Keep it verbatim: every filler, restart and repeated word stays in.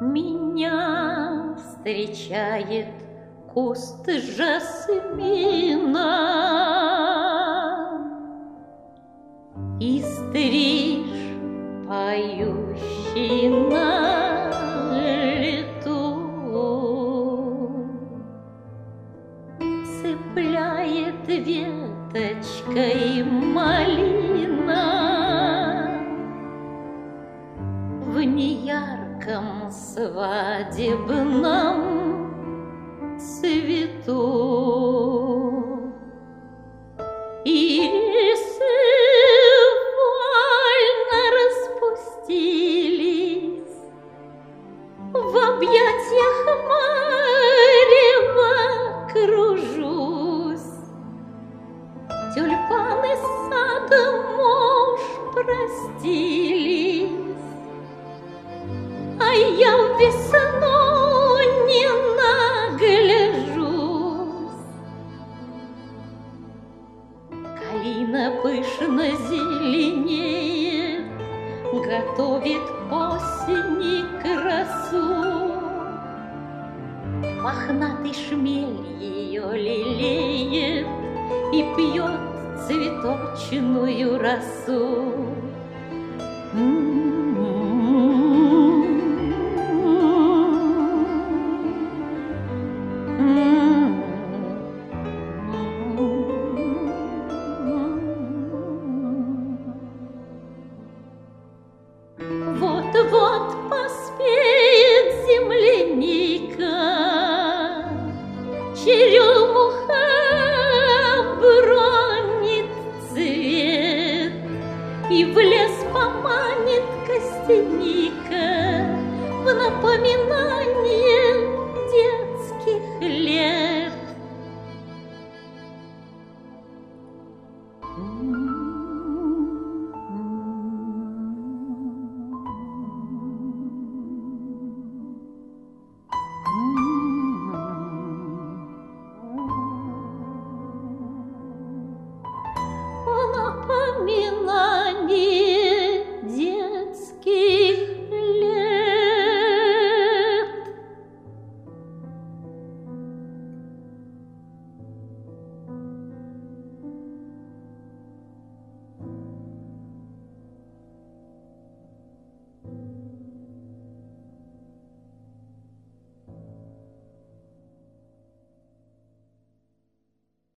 Меня встречает куст жасмина и стриж, поющий на лету, цепляет веточкой малина в неярком свадебном цвету. Ирисы вольно распустились, в объятиях марева кружусь. Тюльпаны с садом уж простились, а я в весну не нагляжусь. Калина пышно зеленеет, готовит осени красу. Мохнатый шмель ее лелеет и пьет цветочную росу. М-м-м.